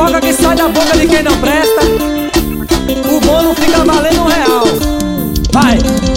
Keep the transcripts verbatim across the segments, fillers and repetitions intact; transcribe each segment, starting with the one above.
fofoca que sai da boca de quem não presta, o bom não fica valendo um real. Vai!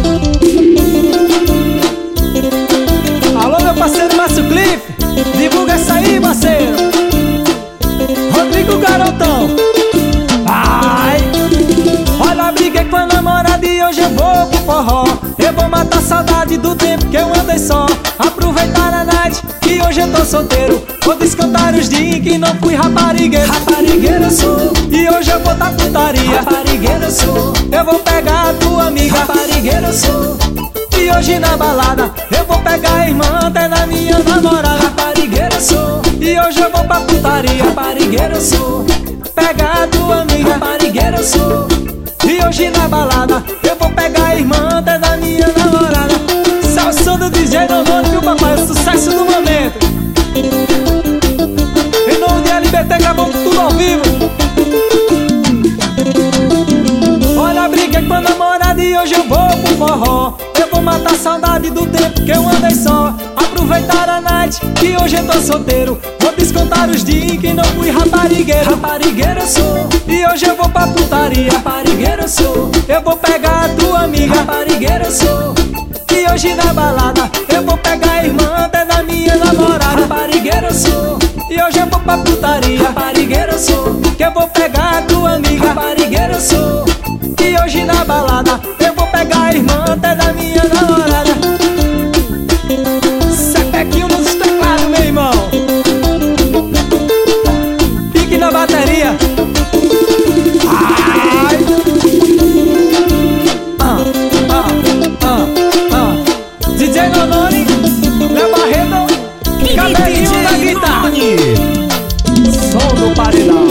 Alô, meu parceiro Márcio Cliff, divulga essa aí, parceiro. Rodrigo Garotão. Vai! Olha, briguei com a namorada e hoje eu vou pro forró. Eu vou matar a saudade do tempo que eu andei só. Aproveitar a night que hoje eu tô solteiro. Vou descontar os dias que não fui raparigueiro. Raparigueiro eu sou, e hoje eu vou dar putaria. Raparigueiro eu sou, eu vou pegar a tua amiga. Raparigueiro eu sou, e hoje na balada eu vou pegar a irmã até da minha namorada. Raparigueiro eu sou, e hoje eu vou pra putaria. Raparigueiro eu sou, pegar a tua amiga. Raparigueiro eu sou, e hoje na balada eu vou pegar a irmã até da minha namorada. Esse é o som do D J Nonônio, viu, papai? O sucesso do momento. Em nome de L B T, gravamos tudo ao vivo. Olha, briguei com a namorada e hoje eu vou pro forró. Eu vou matar a saudade do tempo que eu andei só. Aproveitar a night que hoje eu tô solteiro. Vou descontar os dias que não fui raparigueiro. Raparigueiro eu sou, e hoje eu vou pra putaria. Raparigueiro eu sou, eu vou pegar a tua amiga. Raparigueiro eu sou, e hoje na balada eu vou pegar a irmã até da minha namorada. Raparigueiro eu sou, e hoje eu vou pra putaria. Raparigueiro eu sou, que eu vou pegar a tua amiga. Raparigueiro eu sou, e hoje na balada eu vou pegar a irmã até da minha namorada. Sepequinho nos teclados, meu irmão. Pique na bateria. Ai. Ah, ah, ah, ah. D J Nonônio, Léo Barreto, cabelinho na guitarra. Som do paredão.